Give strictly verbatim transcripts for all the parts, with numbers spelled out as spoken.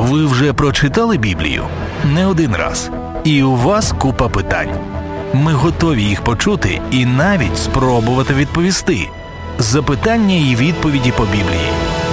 Ви вже прочитали Біблію? Не один раз. І у вас купа питань. Ми готові їх почути і навіть спробувати відповісти. Запитання і відповіді по Біблії.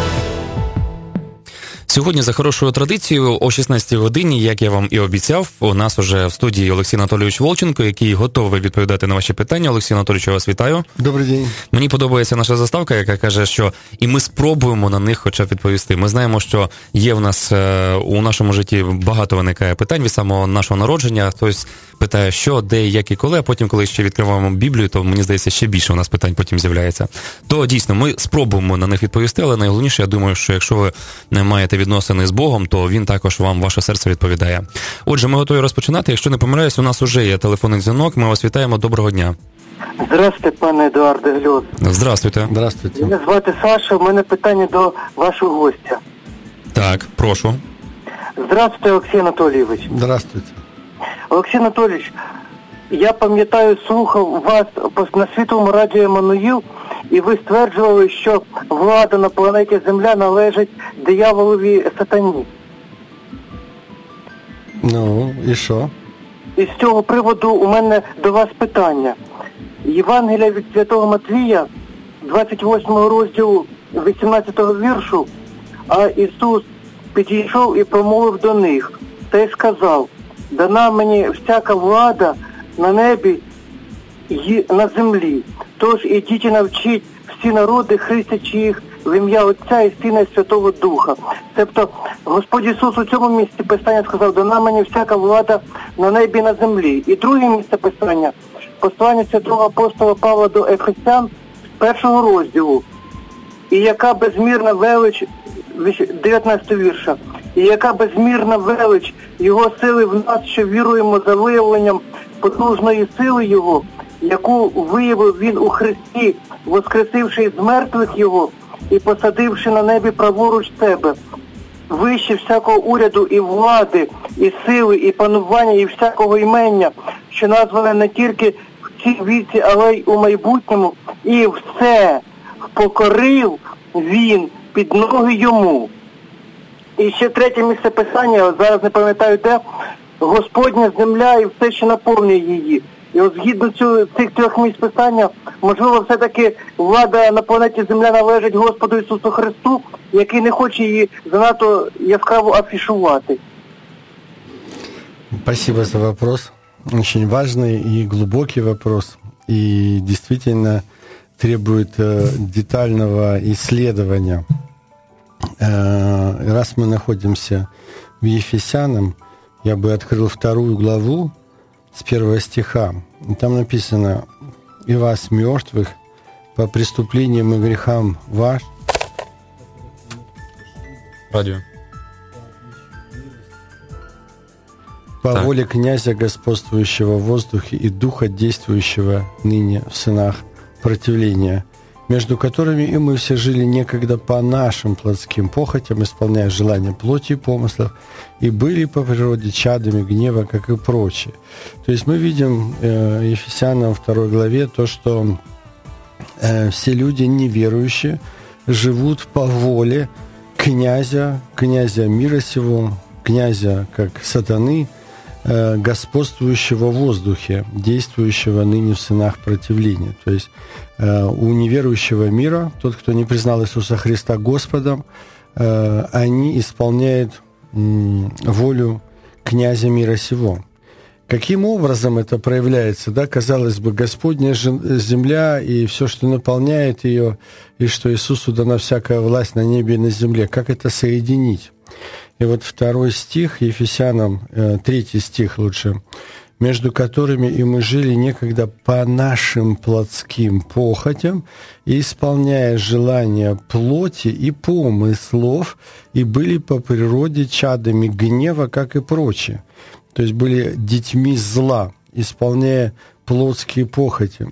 Сьогодні за хорошою традицією о шістнадцятій годині, як я вам і обіцяв, у нас уже в студії Олексій Анатолійович Волченко, який готовий відповідати на ваші питання. Олексій Анатолійович, я вас вітаю. Добрий день. Мені подобається наша заставка, яка каже, що і ми спробуємо на них хоча б відповісти. Ми знаємо, що є в нас у нашому житті багато виникає питань від самого нашого народження. Хтось питає, що, де, як і коли, а потім, коли ще відкриваємо Біблію, то, мені здається, ще більше у нас питань потім з'являється. То, дійсно, ми спробуємо на них відповісти, але найголовніше, я думаю, що якщо ви не маєте відносини з Богом, то він також вам, ваше серце відповідає. Отже, ми готові розпочинати. Якщо не помиляюсь, у нас уже є телефонний дзвінок. Ми вас вітаємо. Доброго дня. Здравствуйте, пане Едуарде Гльоз. Здравствуйте. Здравствуйте. Мене звати Саша, у мене питання до вашого гостя. Так, прошу. Здравствуйте, Олексій Анатолійович. Здравствуйте. Олексій Анатолійович, я пам'ятаю, слухав вас на Світовому радіо Еммануїл, і ви стверджували, що влада на планеті Земля належить дияволові сатані. Ну, і що? І з цього приводу у мене до вас питання. Євангелія від Святого Матвія, двадцять восьмого розділу, вісімнадцятого віршу, а Ісус підійшов і промовив до них, та й сказав: дана мені всяка влада на небі і на землі. Тож ідіть і навчіть всі народи, хрестячи їх в ім'я Отця і Сина і Святого Духа. Тобто Господь Ісус у цьому місці Писання сказав: дана мені всяка влада на небі і на землі. І друге місце Писання, послання святого апостола Павла до Ефесян, першого розділу. І яка безмірна велич, дев'ятнадцятого вірша, і яка безмірна велич Його сили в нас, що віруємо за виявленням потужної сили Його, яку виявив Він у Христі, воскресивши з мертвих Його і посадивши на небі праворуч себе, вище всякого уряду і влади, і сили, і панування, і всякого імення, що назване не тільки в цій віці, але й у майбутньому, і все покорив Він під ноги Йому. І ще третє місце Писання, зараз не пам'ятаю де, Господня земля і все, що наповнює її. І от згідно цього, цих трьох місць Писання, можливо, все-таки влада на планеті Земля належить Господу Ісусу Христу, який не хоче її занадто яскраво афішувати. Спасибо за вопрос. Очень важный и глубокий вопрос. И действительно требует э, детального исследования. Э, раз мы находимся в Ефесянам, я бы открыл вторую главу с первого стиха. И там написано: «И вас, мертвых, по преступлениям и грехам ваш». Радио. По так. воле князя, господствующего в воздухе, и духа, действующего ныне в сынах противления, между которыми и мы все жили некогда по нашим плотским похотям, исполняя желания плоти и помыслов, и были по природе чадами гнева, как и прочие. То есть мы видим э, Ефесянам второй главе то, что э, все люди неверующие живут по воле князя, князя мира сего, князя как сатаны, э, господствующего в воздухе, действующего ныне в сынах противления. То есть э, у неверующего мира, тот, кто не признал Иисуса Христа Господом, э, они исполняют э, волю князя мира сего. Каким образом это проявляется? Да, казалось бы, Господня земля и все, что наполняет ее, и что Иисусу дана всякая власть на небе и на земле. Как это соединить? И вот второй стих, Ефесянам, третий стих лучше, между которыми и мы жили некогда по нашим плотским похотям, и исполняя желания плоти и помыслов, и были по природе чадами гнева, как и прочие. То есть были детьми зла, исполняя плотские похоти,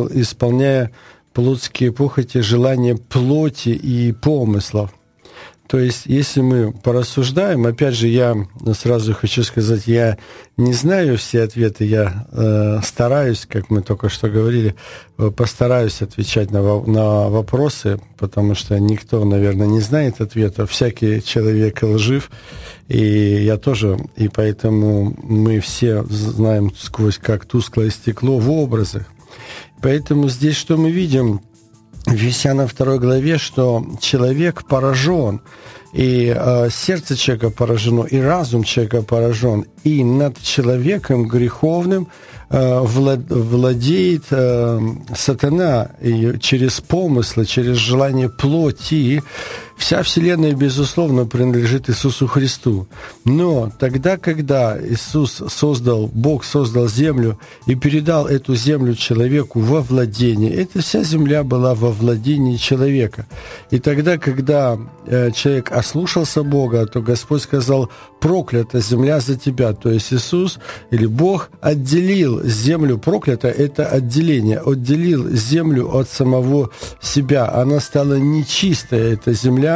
исполняя плотские похоти, желания плоти и помыслов. То есть, если мы порассуждаем, опять же, я сразу хочу сказать, я не знаю все ответы, я э, стараюсь, как мы только что говорили, постараюсь отвечать на, на вопросы, потому что никто, наверное, не знает ответа. Всякий человек лжив, и я тоже, и поэтому мы все знаем сквозь как тусклое стекло в образах. Поэтому здесь что мы видим? В Ефесянам второй главе, что человек поражен, и э, сердце человека поражено, и разум человека поражен, и над человеком греховным э, влад, владеет э, сатана и через помыслы, через желание плоти. Вся Вселенная, безусловно, принадлежит Иисусу Христу. Но тогда, когда Иисус создал, Бог создал землю и передал эту землю человеку во владение, эта вся земля была во владении человека. И тогда, когда э, человек ослушался Бога, то Господь сказал: проклята земля за тебя. То есть Иисус или Бог отделил землю, проклята — это отделение, отделил землю от самого себя. Она стала нечистая, эта земля,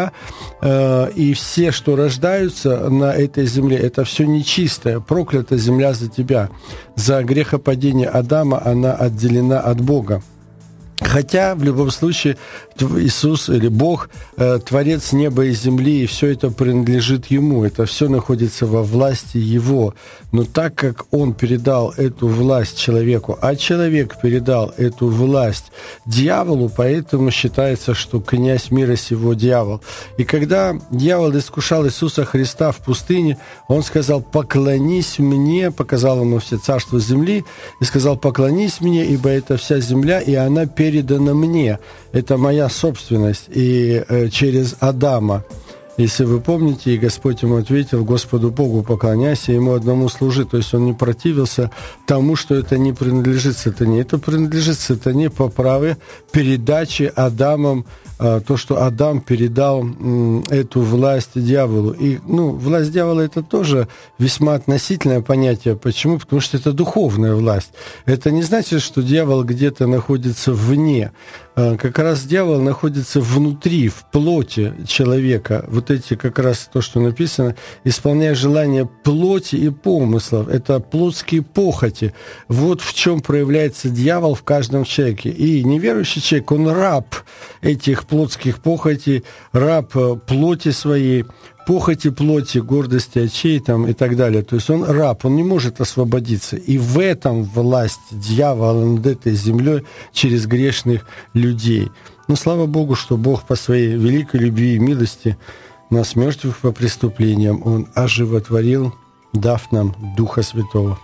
и все, что рождаются на этой земле, это все нечистое. Проклята земля за тебя. За грехопадение Адама она отделена от Бога. Хотя, в любом случае, Иисус или Бог, э, Творец неба и земли, и все это принадлежит Ему, это все находится во власти Его. Но так как Он передал эту власть человеку, а человек передал эту власть дьяволу, поэтому считается, что князь мира сего дьявол. И когда дьявол искушал Иисуса Христа в пустыне, Он сказал: «Поклонись мне», показал Ему все царства земли, и сказал: «Поклонись мне, ибо это вся земля, и она передана передано мне, это моя собственность». И э, через Адама, если вы помните, и Господь ему ответил: «Господу Богу поклоняйся, ему одному служи». То есть он не противился тому, что это не принадлежит сатане. Это принадлежит сатане по праву передачи Адамом, э, то, что Адам передал э, эту власть дьяволу. И, ну, власть дьявола — это тоже весьма относительное понятие. Почему? Потому что это духовная власть. Это не значит, что дьявол где-то находится вне. Как раз дьявол находится внутри, в плоти человека. Вот эти как раз то, что написано: исполняя желания плоти и помыслов. Это плотские похоти. Вот в чем проявляется дьявол в каждом человеке. И неверующий человек, он раб этих плотских похотей, раб плоти своей, похоти плоти, гордости очей там, и так далее. То есть он раб, он не может освободиться. И в этом власть дьявола над этой землей через грешных людей. Но слава Богу, что Бог по своей великой любви и милости нас, мертвых по преступлениям, Он оживотворил, дав нам Духа Святого.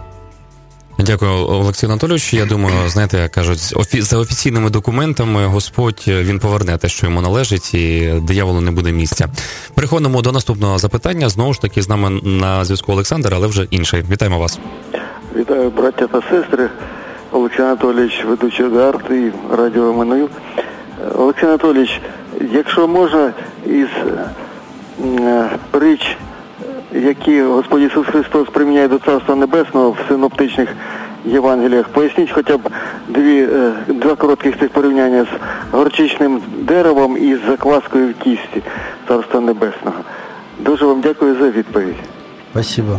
Дякую, Олексій Анатолійович. Я думаю, знаєте, як кажуть, офі... за офіційними документами Господь, Він поверне те, що йому належить, і дияволу не буде місця. Переходимо до наступного запитання. Знову ж таки, з нами на зв'язку Олександр, але вже інший. Вітаємо вас. Вітаю, браття та сестри. Олексій Анатолійович, ведучий Гард і радіо Еммануїл. Олексій Анатолійович, якщо можна, із е, притч, які Господь Ісус Христос приміняє до Царства Небесного в синоптичних Євангеліях, поясніть хоча б дві, два коротких цих порівняння з горчичним деревом і з закваскою в кісті Царства Небесного. Дуже вам дякую за відповідь. Спасибо.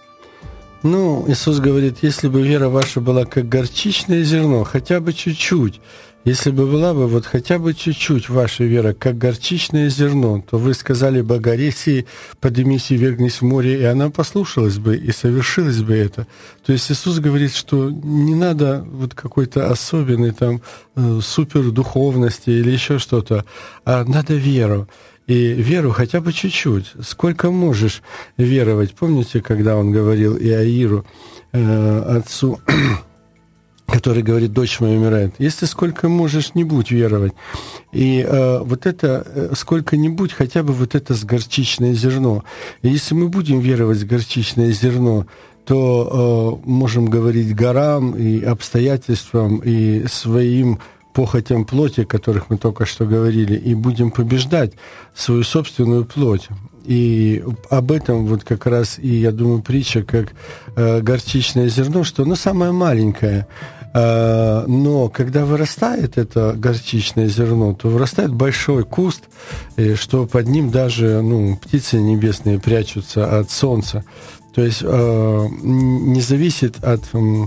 Ну, Иисус говорит: если бы вера ваша была как горчичное зерно, хотя бы чуть-чуть, если бы была бы вот хотя бы чуть-чуть ваша вера, как горчичное зерно, то вы сказали бы горе сей, поднимись и вергнись в море, и она послушалась бы, и совершилось бы это. То есть Иисус говорит, что не надо вот какой-то особенной там супердуховности или еще что-то, а надо веру. И веру хотя бы чуть-чуть. Сколько можешь веровать? Помните, когда он говорил Иаиру, э, отцу, который говорит: дочь моя умирает. Если сколько можешь, не будь веровать. И э, вот это э, сколько-нибудь, хотя бы вот это с горчичное зерно. И если мы будем веровать с горчичное зерно, то э, можем говорить горам и обстоятельствам, и своим похотям плоти, о которых мы только что говорили, и будем побеждать свою собственную плоть. И об этом вот как раз и, я думаю, притча, как э, горчичное зерно, что оно самое маленькое. Но когда вырастает это горчичное зерно, то вырастает большой куст, что под ним даже ну, птицы небесные прячутся от солнца. То есть не зависит от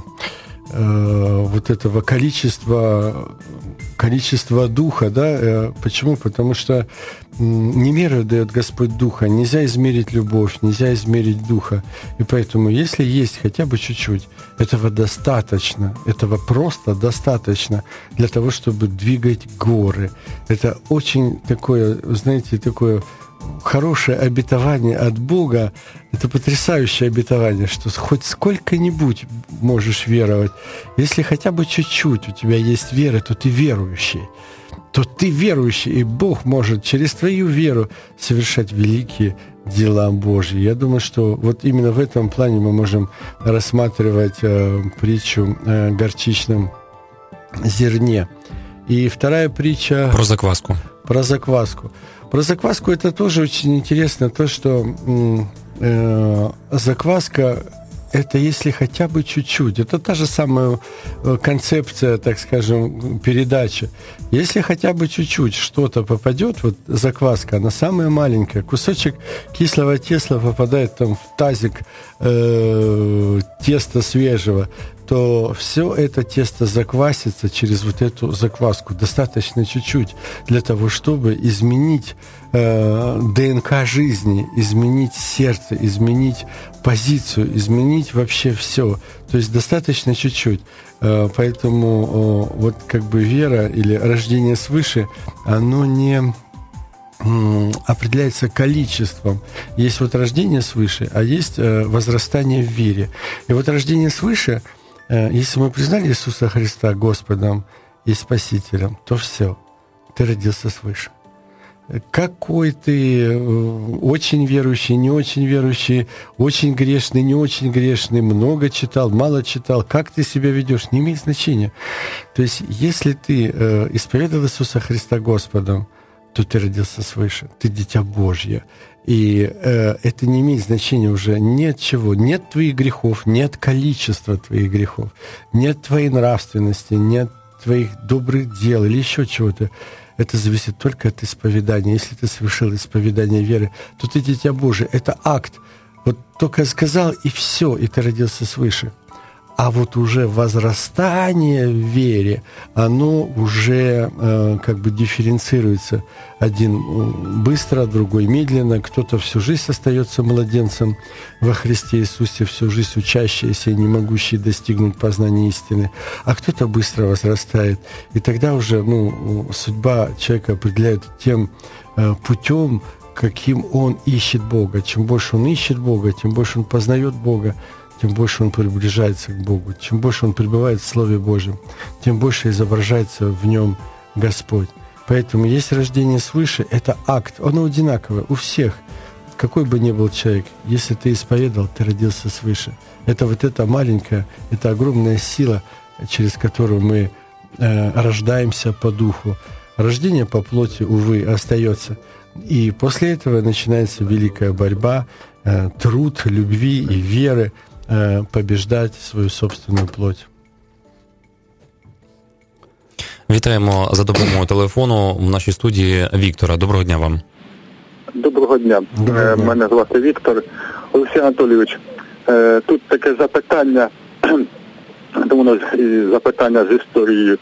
вот этого количества, количества духа, да? Почему? Потому что не меру дает Господь духа, нельзя измерить любовь, нельзя измерить духа. И поэтому, если есть хотя бы чуть-чуть, этого достаточно, этого просто достаточно для того, чтобы двигать горы. Это очень такое, знаете, такое хорошее обетование от Бога. Это потрясающее обетование, что хоть сколько-нибудь можешь веровать. Если хотя бы чуть-чуть у тебя есть вера, то ты верующий. То ты верующий, и Бог может через твою веру совершать великие дела Божьи. Я думаю, что вот именно в этом плане мы можем рассматривать э, притчу о горчичном зерне. И вторая притча... Про закваску. Про закваску. Про закваску это тоже очень интересно, то, что э, закваска – это если хотя бы чуть-чуть. Это та же самая концепция, так скажем, передачи. Если хотя бы чуть-чуть что-то попадет, вот закваска, она самая маленькая, кусочек кислого теста попадает там в тазик э, теста свежего, то все это тесто заквасится через вот эту закваску. Достаточно чуть-чуть для того, чтобы изменить э, ДНК жизни, изменить сердце, изменить позицию, изменить вообще все. То есть достаточно чуть-чуть. Э, поэтому э, вот как бы вера или рождение свыше, оно не определяется количеством. Есть вот рождение свыше, а есть э, возрастание в вере. И вот рождение свыше, если мы признали Иисуса Христа Господом и Спасителем, то все, ты родился свыше. Какой ты очень верующий, не очень верующий, очень грешный, не очень грешный, много читал, мало читал, как ты себя ведешь, не имеет значения. То есть, если ты исповедовал Иисуса Христа Господом, то ты родился свыше, ты дитя Божье. И э, это не имеет значения уже ни от чего. Нет твоих грехов, нет количества твоих грехов, нет твоей нравственности, нет твоих добрых дел или еще чего-то. Это зависит только от исповедания. Если ты совершил исповедание веры, то ты дитя Божие. Это акт. Вот только сказал, и все, и ты родился свыше. А вот уже возрастание в вере, оно уже э, как бы дифференцируется. Один быстро, другой медленно. Кто-то всю жизнь остается младенцем во Христе Иисусе, всю жизнь учащийся и не могущий достигнуть познания истины. А кто-то быстро возрастает. И тогда уже ну, судьба человека определяет тем э, путем, каким он ищет Бога. Чем больше он ищет Бога, тем больше он познает Бога, тем больше он приближается к Богу. Чем больше он пребывает в Слове Божьем, тем больше изображается в нем Господь. Поэтому есть рождение свыше, это акт, оно одинаковое у всех. Какой бы ни был человек, если ты исповедал, ты родился свыше. Это вот эта маленькая, это огромная сила, через которую мы э, рождаемся по духу. Рождение по плоти, увы, остается. И после этого начинается великая борьба, э, труд любви и веры, побіждати свою собственну плоть. Вітаємо за допомогою телефону в нашій студії Віктора. Доброго дня вам. Доброго дня. Доброго дня. Мене звати Віктор. Олексій Анатолійович, тут таке запитання, воно запитання з історією.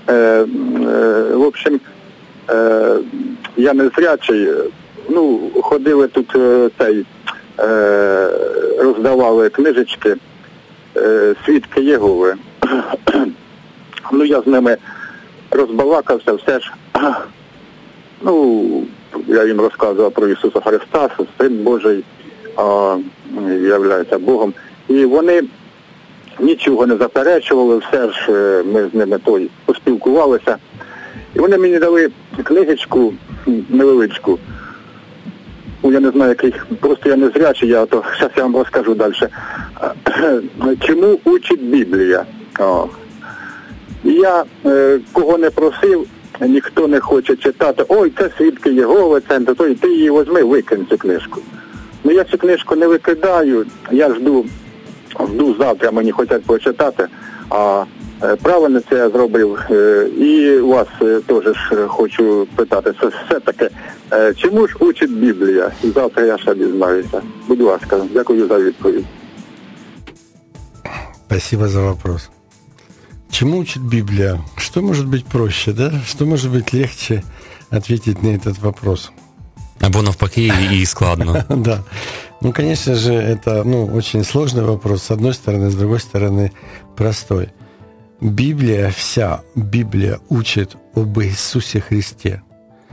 В общем, я незрячий, ну, ходили тут цей, роздавали книжечки «Свідки Єгови». Ну, я з ними розбалакався, все ж. Ну, я їм розказував про Ісуса Христа, що Син Божий, а, являється Богом. І вони нічого не заперечували, все ж ми з ними той поспілкувалися. І вони мені дали книжечку невеличку. Ну, я не знаю, який, просто я не зрячий, я то, зараз я вам розкажу далі. Чому учить Біблія? О. І я, е, кого не просив, ніхто не хоче читати, ой, це свідки Єгови, це то, і ти її візьми, викинь цю книжку. Ну, я цю книжку не викидаю, я жду, жду завтра, мені хочуть почитати, а правильно це я зробив. І вас теж ж хочу питати, це все-таки, чому ж учить Біблія? Завтра я ще дізнаюся. Будь ласка, дякую за відповідь. Спасибо за вопрос. Чему учит Библия? Что может быть проще, да? Что может быть легче ответить на этот вопрос? Або навпаки, и складно. Да. Ну, конечно же, это ну, очень сложный вопрос, с одной стороны, с другой стороны, простой. Библия, вся Библия учит об Иисусе Христе.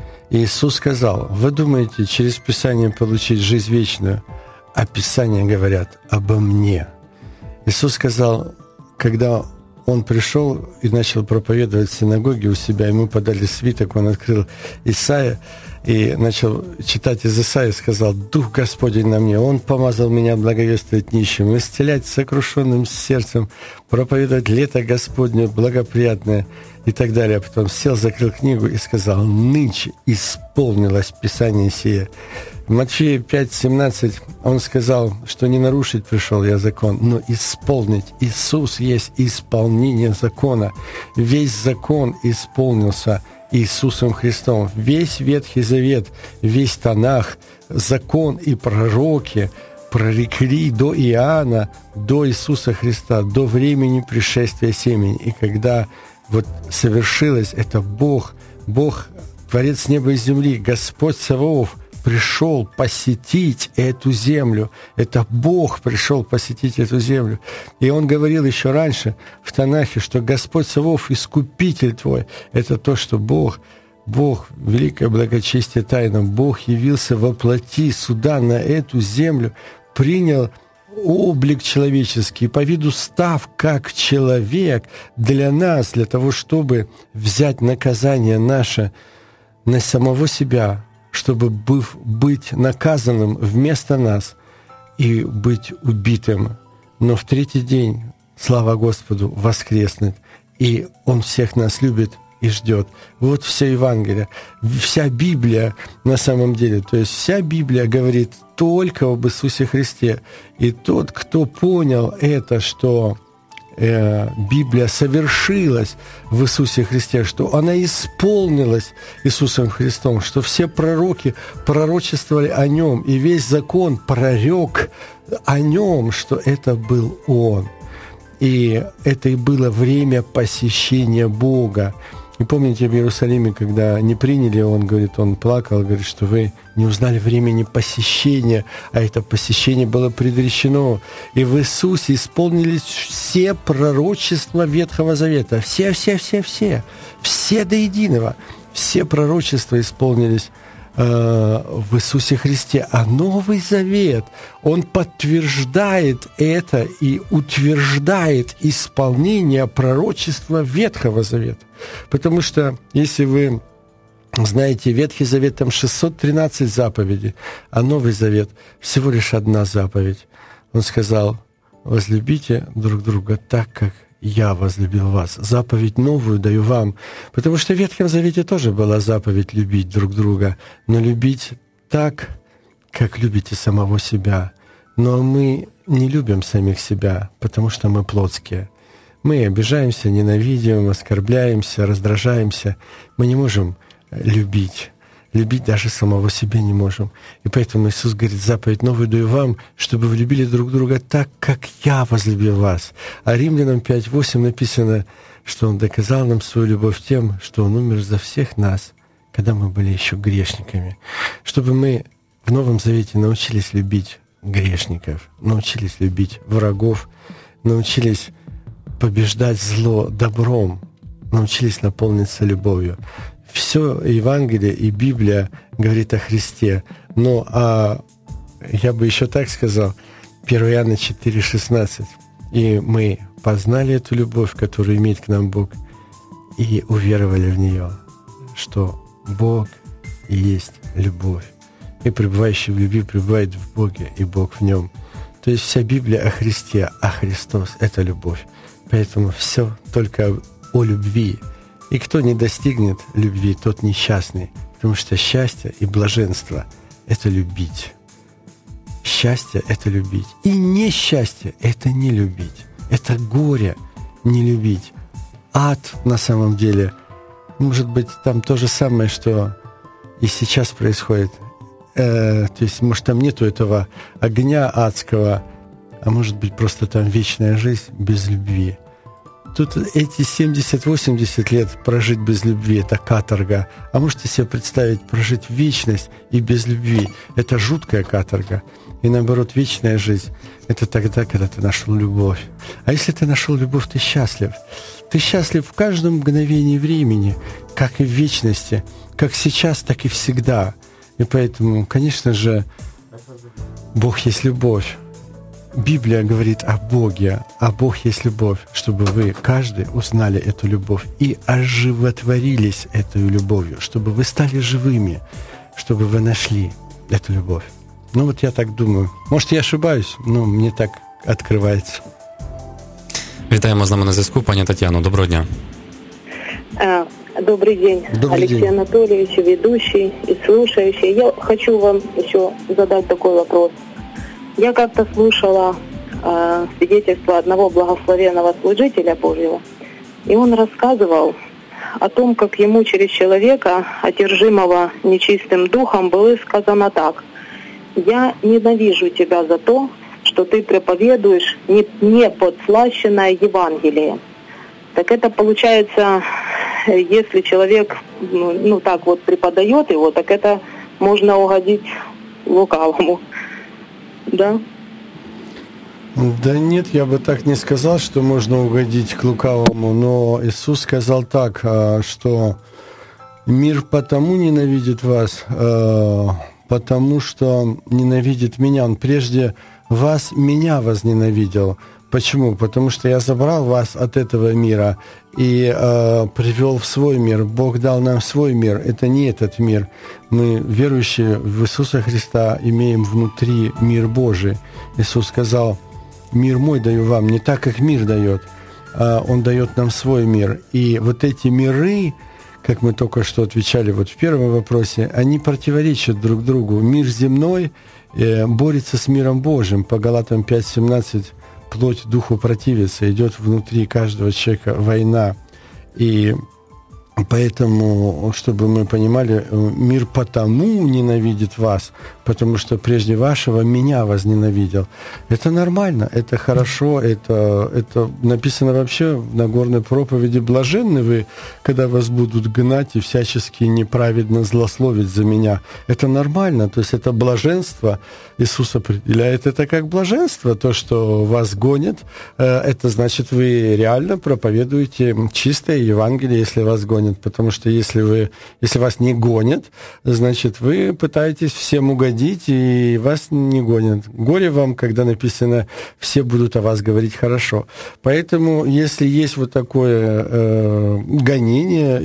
И Иисус сказал: вы думаете через Писание получить жизнь вечную, а Писания говорят обо мне. Иисус сказал, когда Он пришел и начал проповедовать в синагоге у себя, ему подали свиток, он открыл Исаия и начал читать из Исаии, сказал: «Дух Господень на мне, Он помазал меня благовествовать нищим, исцелять сокрушенным сердцем, проповедовать лето Господне благоприятное» и так далее. Потом сел, закрыл книгу и сказал: «Нынче исполнилось Писание сие». В Матфея пять семнадцать он сказал, что не нарушить пришел я закон, но исполнить. Иисус есть исполнение закона. Весь закон исполнился Иисусом Христом. Весь Ветхий Завет, весь Танах, закон и пророки прорекли до Иоанна, до Иисуса Христа, до времени пришествия семени. И когда вот совершилось это Бог, Бог, Творец неба и земли, Господь Саваоф, пришел посетить эту землю. Это Бог пришел посетить эту землю. И Он говорил еще раньше в Танахе, что Господь Саваоф, Искупитель твой. Это то, что Бог, Бог, великое благочестие тайна, Бог явился во плоти сюда, на эту землю, принял облик человеческий, по виду став как человек для нас, для того, чтобы взять наказание наше на самого себя, чтобы быть наказанным вместо нас и быть убитым. Но в третий день, слава Господу, воскреснет, и Он всех нас любит и ждет. Вот все Евангелие, вся Библия на самом деле, то есть вся Библия говорит только об Иисусе Христе. И тот, кто понял это, что Библия совершилась в Иисусе Христе, что она исполнилась Иисусом Христом, что все пророки пророчествовали о Нем, и весь закон прорек о Нем, что это был Он. И это и было время посещения Бога. И помните в Иерусалиме, когда не приняли, он говорит, он плакал, говорит, что вы не узнали времени посещения, а это посещение было предречено. И в Иисусе исполнились все пророчества Ветхого Завета. Все, все, все, все. Все до единого. Все пророчества исполнились э, в Иисусе Христе. А Новый Завет, он подтверждает это и утверждает исполнение пророчества Ветхого Завета. Потому что, если вы знаете, Ветхий Завет, там шестьсот тринадцать заповедей, а Новый Завет всего лишь одна заповедь. Он сказал: возлюбите друг друга так, как я возлюбил вас. Заповедь новую даю вам. Потому что в Ветхом Завете тоже была заповедь любить друг друга, но любить так, как любите самого себя. Но мы не любим самих себя, потому что мы плотские. Мы обижаемся, ненавидим, оскорбляемся, раздражаемся. Мы не можем любить. Любить даже самого себя не можем. И поэтому Иисус говорит: заповедь новую даю вам, чтобы вы любили друг друга так, как я возлюбил вас. А Римлянам пять восемь написано, что Он доказал нам свою любовь тем, что Он умер за всех нас, когда мы были еще грешниками. Чтобы мы в Новом Завете научились любить грешников, научились любить врагов, научились побеждать зло добром, научились наполниться любовью. Все Евангелие и Библия говорит о Христе. Но а, я бы еще так сказал, первое Иоанна четыре шестнадцать. И мы познали эту любовь, которую имеет к нам Бог, и уверовали в нее, что Бог и есть любовь. И пребывающий в любви пребывает в Боге, и Бог в нем. То есть вся Библия о Христе, а Христос – это любовь. Поэтому все только о любви. И кто не достигнет любви, тот несчастный. Потому что счастье и блаженство – это любить. Счастье – это любить. И несчастье – это не любить. Это горе не любить. ад на самом деле. Может быть, там то же самое, что и сейчас происходит. Э, то есть, может, там нету этого огня адского, а может быть, просто там вечная жизнь без любви. Тут эти семьдесят-восемьдесят лет прожить без любви – это каторга. А можете себе представить прожить вечность и без любви? Это жуткая каторга. И наоборот, вечная жизнь – это тогда, когда ты нашел любовь. А если ты нашел любовь, ты счастлив. Ты счастлив в каждом мгновении времени, как и в вечности, как сейчас, так и всегда. И поэтому, конечно же, Бог есть любовь. Библия говорит о Боге, а Бог есть любовь, чтобы вы, каждый, узнали эту любовь и оживотворились этой любовью, чтобы вы стали живыми, чтобы вы нашли эту любовь. Ну вот я так думаю. Может, я ошибаюсь, но мне так открывается. Вітаємо з нами на зв'язку, пані Тетяно. Доброго дня. Добрый день, Добрый Алексей день. Анатольевич, ведущий и слушающий. Я хочу вам еще задать такой вопрос. Я как-то слушала э, свидетельство одного благословенного служителя Божьего, и он рассказывал о том, как ему через человека, одержимого нечистым духом, было сказано так: «Я ненавижу тебя за то, что ты проповедуешь не, не подслащенное Евангелие». Так это получается, если человек, ну, ну так вот преподает его, так это можно угодить лукавому. Да? Да нет, я бы так не сказал, что можно угодить к лукавому, но Иисус сказал так, что мир потому ненавидит вас, потому что ненавидит меня. Он прежде вас, меня возненавидел. Почему? Потому что я забрал вас от этого мира и э, привел в свой мир. Бог дал нам свой мир. Это не этот мир. Мы, верующие в Иисуса Христа, имеем внутри мир Божий. Иисус сказал: «Мир мой даю вам», не так, как мир дает. А Он дает нам свой мир. И вот эти миры, как мы только что отвечали вот в первом вопросе, они противоречат друг другу. Мир земной э, борется с миром Божьим. По Галатам пять семнадцать плоть духу противится, идет внутри каждого человека война. И поэтому, чтобы мы понимали, мир потому ненавидит вас, потому что прежде вашего меня возненавидел. Это нормально, это хорошо, это, это написано вообще в Нагорной проповеди: «Блаженны вы, когда вас будут гнать и всячески неправедно злословить за меня». Это нормально, то есть это блаженство. Иисус определяет это как блаженство, то, что вас гонят. Это значит, вы реально проповедуете чистое Евангелие, если вас гонят. Потому что если, вы, если вас не гонят, значит, вы пытаетесь всем угодить, и вас не гонят. Горе вам, когда написано: «Все будут о вас говорить хорошо». Поэтому, если есть вот такое э, гонение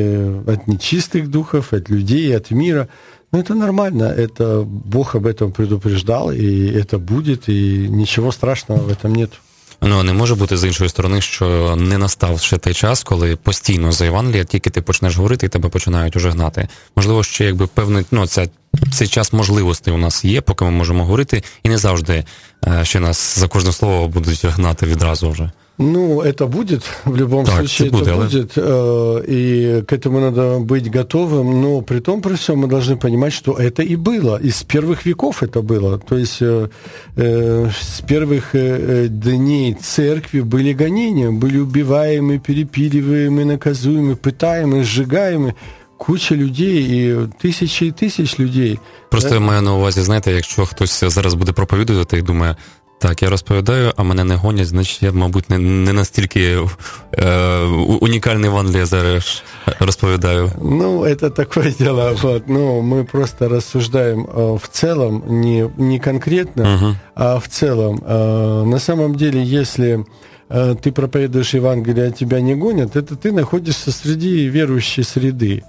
и от нечистых духов, от людей, от мира, ну, это нормально, это Бог об этом предупреждал, и это будет, и ничего страшного в этом нет. Ну, не може бути з іншої сторони, що не настав ще той час, коли постійно за Євангелія, тільки ти почнеш говорити, і тебе починають уже гнати. Можливо, ще якби певний, ну, це, цей час можливостей у нас є, поки ми можемо говорити, і не завжди е, ще нас за кожне слово будуть гнати відразу вже. Ну, это будет, в любом так, случае это будет, будет, э, и к этому надо быть готовым, но при том, при всем мы должны понимать, что это и было, из первых веков это было, то есть э, э, с первых э, дней церкви были гонения, были убиваемы, перепиливаемы, наказуемы, пытаемы, сжигаемы, куча людей, і тисячі і тисяч людей. Просто я маю на увазі, знаєте, якщо хтось зараз буде проповідувати і думає: так, я розповідаю, а мене не гонять, значить я, мабуть, не, не настільки е, унікальний Евангелие зараз розповідаю. Ну, это такое дело, вот, но мы просто рассуждаем э, в целом, не, не конкретно, uh-huh. а в целом. Э, на самом деле, если э, ты проповедуешь Евангелие, а тебя не гонят, это ты находишься среди верующей среды.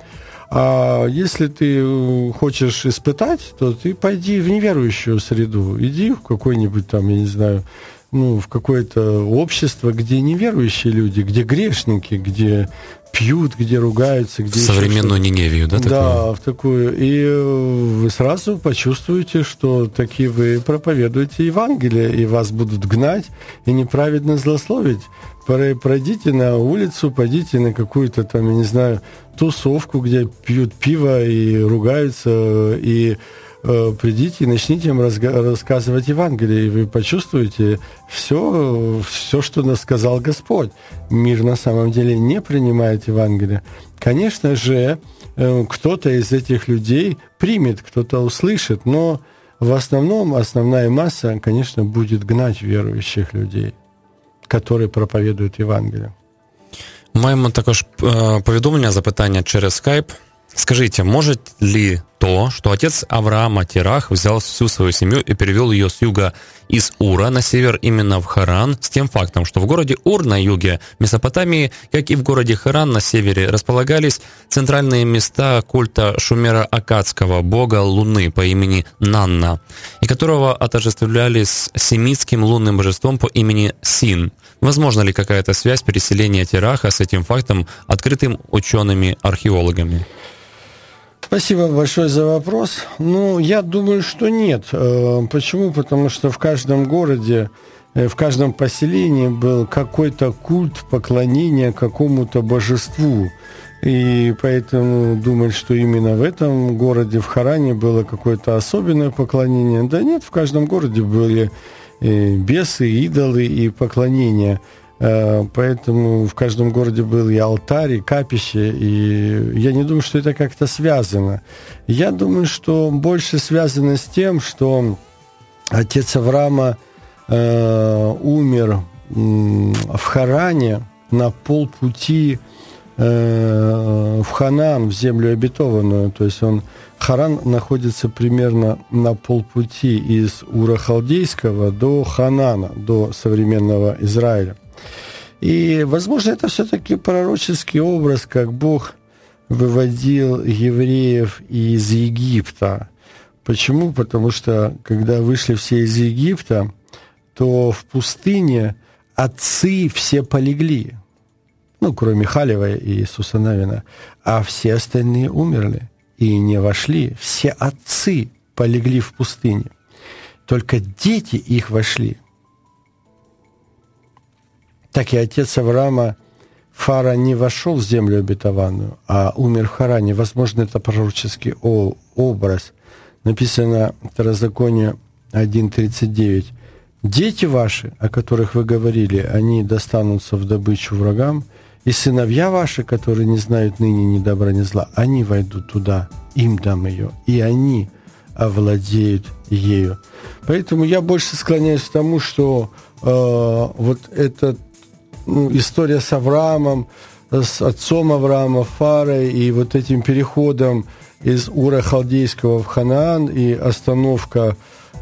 А если ты хочешь испытать, то ты пойди в неверующую среду, иди в какой-нибудь там, я не знаю, ну, в какое-то общество, где неверующие люди, где грешники, где пьют, где ругаются, где... В современную Ниневию, да? Да, такую? в такую. И вы сразу почувствуете, что таки вы проповедуете Евангелие, и вас будут гнать и неправедно злословить. Пройдите на улицу, пойдите на какую-то там, я не знаю, тусовку, где пьют пиво и ругаются, и э, придите и начните им разга- рассказывать Евангелие, и вы почувствуете все, все, что нас сказал Господь. Мир на самом деле не принимает Евангелие. Конечно же, э, кто-то из этих людей примет, кто-то услышит, но в основном основная масса, конечно, будет гнать верующих людей, які проповідують Євангеліє. Маємо також е, повідомлення, запитання через скайп. Скажите, может ли то, что отец Авраама Терах взял всю свою семью и перевел ее с юга из Ура на север именно в Харан, с тем фактом, что в городе Ур на юге Месопотамии, как и в городе Харан на севере, располагались центральные места культа шумеро-аккадского бога Луны по имени Нанна, и которого отождествляли с семитским лунным божеством по имени Син? Возможно ли какая-то связь переселения Тераха с этим фактом, открытым учеными-археологами? Спасибо большое за вопрос. Ну, я думаю, что нет. Почему? Потому что в каждом городе, в каждом поселении был какой-то культ поклонения какому-то божеству. И поэтому думать, что именно в этом городе, в Харане, было какое-то особенное поклонение. Да нет, в каждом городе были бесы, идолы и поклонения. Поэтому в каждом городе был и алтарь, и капище, и я не думаю, что это как-то связано. Я думаю, что больше связано с тем, что отец Авраама э, умер в Харане на полпути э, в Ханан, в землю обетованную. То есть он, Харан находится примерно на полпути из Ура Халдейского до Ханана, до современного Израиля. И, возможно, это все-таки пророческий образ, как Бог выводил евреев из Египта. Почему? Потому что, когда вышли все из Египта, то в пустыне отцы все полегли. Ну, кроме Халева и Иисуса Навина. А все остальные умерли и не вошли. Все отцы полегли в пустыне. Только дети их вошли. Так и отец Авраама, Фара, не вошел в землю обетованную, а умер в Харане. Возможно, это пророческий образ. Написано в Второзаконие один тридцать девять. «Дети ваши, о которых вы говорили, они достанутся в добычу врагам, и сыновья ваши, которые не знают ныне ни добра, ни зла, они войдут туда, им дам ее, и они овладеют ею». Поэтому я больше склоняюсь к тому, что э, вот этот Ну, история с Авраамом, с отцом Авраама, Фарой, и вот этим переходом из Ура Халдейского в Ханаан, и остановка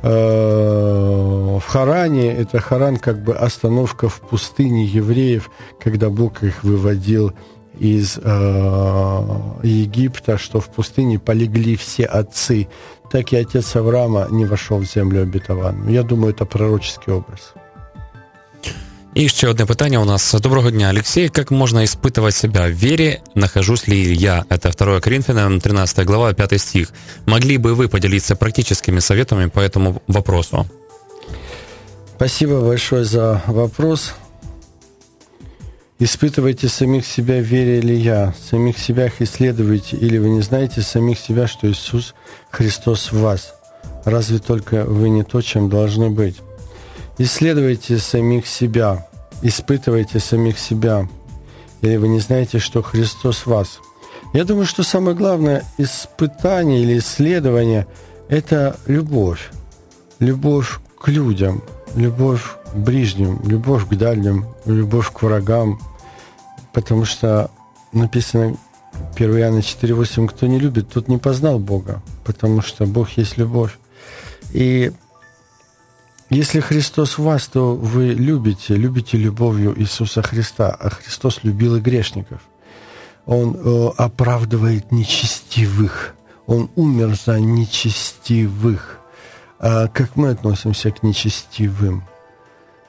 э, в Харане, это Харан как бы остановка в пустыне евреев, когда Бог их выводил из э, Египта, что в пустыне полегли все отцы. Так и отец Авраама не вошел в землю обетованную. Я думаю, это пророческий образ. И еще одно питание у нас. Доброго дня, Алексей. Как можно испытывать себя в вере? Нахожусь ли я? Это второе Коринфянам, тринадцатая глава, пятый стих. Могли бы вы поделиться практическими советами по этому вопросу? Спасибо большое за вопрос. Испытывайте самих себя, в вере ли я. Самих себя исследуйте, или вы не знаете самих себя, что Иисус Христос в вас. Разве только вы не то, чем должны быть? Исследуйте самих себя, испытывайте самих себя, или вы не знаете, что Христос в вас. Я думаю, что самое главное испытание или исследование – это любовь. Любовь к людям, любовь к ближним, любовь к дальним, любовь к врагам. Потому что написано первое Иоанна четыре восемь, кто не любит, тот не познал Бога, потому что Бог есть любовь. И если Христос в вас, то вы любите, любите любовью Иисуса Христа, а Христос любил и грешников. Он э, оправдывает нечестивых, Он умер за нечестивых. А как мы относимся к нечестивым?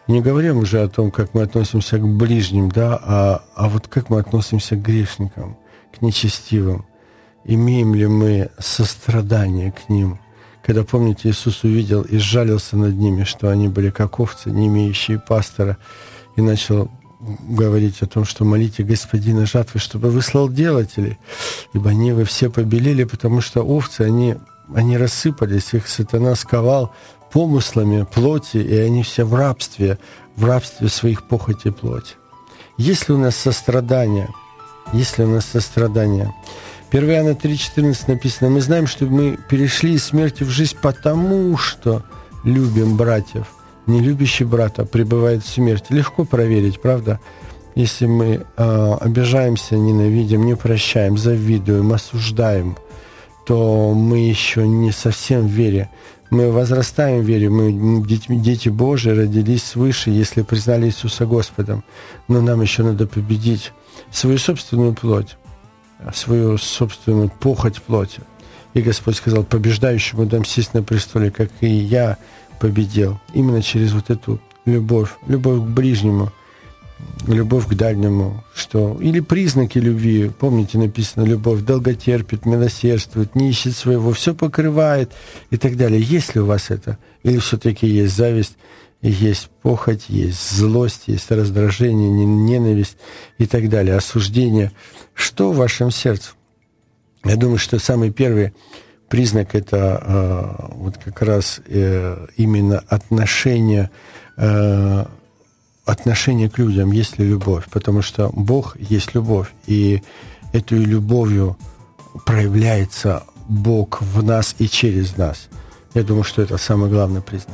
Не говорим уже о том, как мы относимся к ближним, да, а, а вот как мы относимся к грешникам, к нечестивым. Имеем ли мы сострадание к ним? Когда, помните, Иисус увидел и сжалился над ними, что они были как овцы, не имеющие пастора, и начал говорить о том, что молите Господина жатвы, чтобы выслал делателей, ибо они вы все побелели, потому что овцы, они, они рассыпались, их сатана сковал помыслами плоти, и они все в рабстве, в рабстве своих похотей плоти. Если у нас сострадание, если у нас сострадание, первое Иоанна три четырнадцать написано, мы знаем, что мы перешли из смерти в жизнь, потому что любим братьев. Не любящий брата пребывает в смерти. Легко проверить, правда? Если мы э, обижаемся, ненавидим, не прощаем, завидуем, осуждаем, то мы еще не совсем в вере. Мы возрастаем в вере, мы дети, дети Божии, родились свыше, если признали Иисуса Господом. Но нам еще надо победить свою собственную плоть, свою собственную похоть плоти. И Господь сказал, побеждающему дам сесть на престоле, как и я победил. Именно через вот эту любовь, любовь к ближнему, любовь к дальнему, что или признаки любви, помните, написано, любовь долготерпит, милосердствует, не ищет своего, все покрывает и так далее. Есть ли у вас это? Или все-таки есть зависть, есть похоть, есть злость, есть раздражение, ненависть и так далее, осуждение? Что в вашем сердце? Я думаю, что самый первый признак – это э, вот как раз э, именно отношение, э, отношение к людям, есть ли любовь, потому что Бог есть любовь, и этой любовью проявляется Бог в нас и через нас. Я думаю, что это самый главный признак.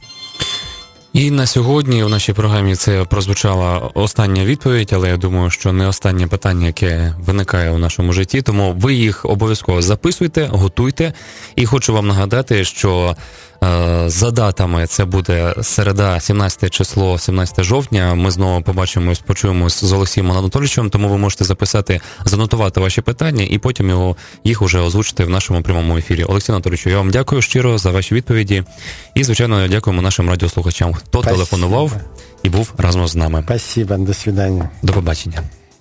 І на сьогодні у нашій програмі це прозвучала остання відповідь, але я думаю, що не останнє питання, яке виникає у нашому житті, тому ви їх обов'язково записуйте, готуйте. І хочу вам нагадати, що е, за датами це буде середа, сімнадцяте число, сімнадцяте жовтня. Ми знову побачимось, почуємось з Олексієм Анатолійовичем, тому ви можете записати, занотувати ваші питання і потім його, їх уже озвучити в нашому прямому ефірі. Олексій Анатолійович, я вам дякую щиро за ваші відповіді і, звичайно, дякуємо нашим радіослухачам, хто Спасибо. Телефонував і був разом з нами. Спасибо, до свидания. До побачення.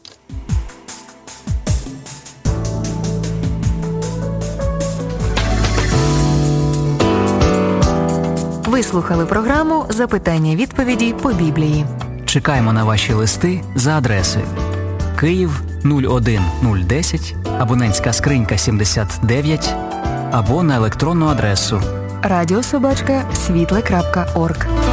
Ви слухали програму «Запитання-відповіді по Біблії». Чекаємо на ваші листи за адресою Київ нуль один нуль десять, абонентська скринька сімдесят дев'ять, або на електронну адресу радіособачка світле крапка орг.